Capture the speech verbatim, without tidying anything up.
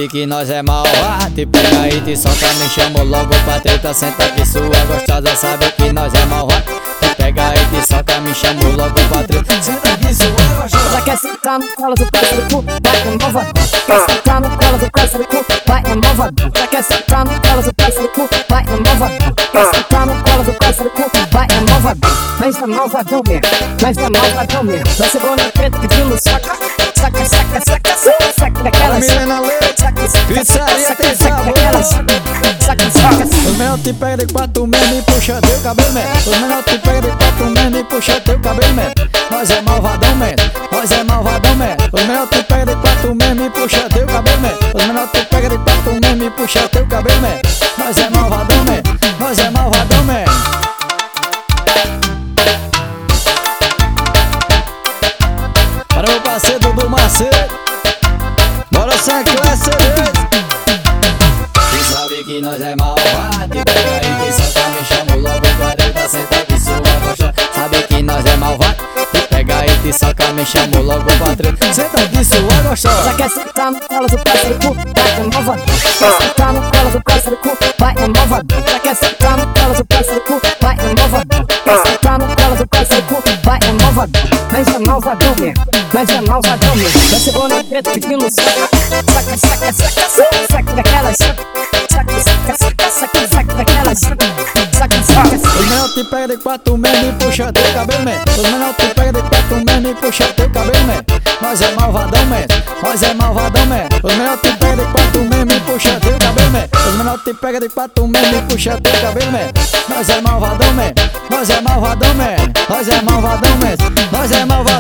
que nós é malvado. Te pega e te solta, me chamou logo pra treta. Senta aqui sua gostosa, sabe que nós é malvado. Te pega e te solta, me chamou logo pra treta. Senta aqui sua gostosa. Já quer sentar no colo do parceiro cu, vai é malvadão. Quer sentar no colo do parceiro cu, vai é malvadão. Já quer sentar no colo do parceiro cu, vai é malvadão. Quer sentar no colo do parceiro cu, vai é malvadão. Mas é malvadão mesmo, mas é malvadão mesmo. Vai ser bom na preta pedindo saca, saca, saca, saca, saca, saca daquelas. Milena Leite, pizzaria tem sabor. Saca, saca, Os menor te pega de quatro mesmo e puxa teu cabelo mesmo. Os menor te pega de quatro mesmo e puxa teu cabelo mesmo. Nós é malvadão mesmo, nós é malvadão mesmo. Os menor te pega de quatro mesmo e puxa teu cabelo mesmo. Os menor te pega de quatro mesmo e puxa teu cabelo mesmo. Nós é malvadão mesmo, nós é malvadão mesmo. Para meu parceiro do Macedo, bora sem classe. Quem sabe que nós é malvado, te pega e te solta, me chama logo pra treta. Senta aqui sua gostosa, sabe que nós é malvado. Te pega e te solta, me chama logo pra treta. Senta aqui sua gostosa. Já quer sentar no colo do parceiro cu, vai é malvadão. Quer sentar no colo do parceiro cu, vai é malvadão. Já quer sentar no colo do parceiro cu, vai é malvadão. Quer sentar no colo do parceiro cu, vai é malvadão. Mas é malvadão mesmo, mas é malvadão mesmo. Vai ser bom na preta pedindo saca, saca, saca, saca, saca, saca daquelas. Saca, saca, saca, saca, saca daquelas. Saca, saca, Os menor te pega de quatro mesmo e puxa teu cabelo mesmo. Os menor te pega de quatro mesmo e puxa teu cabelo mesmo. Nós é malvadão mesmo, nós é malvadão mesmo. Os menor te pega de quatro mesmo e puxa teu cabelo mesmo. Os menor te pega de quatro mesmo e puxa teu cabelo mesmo. Nós é malvadão mesmo, nós é malvadão mesmo. Nós é malvadão mesmo, nós é malvadão.